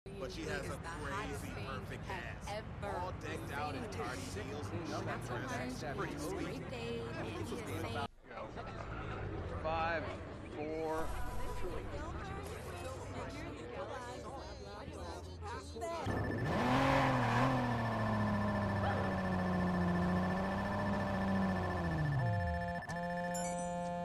but she has a crazy perfect ass. All decked out in tardy heels and short dress. Pretty sweet. Great day, and he is saying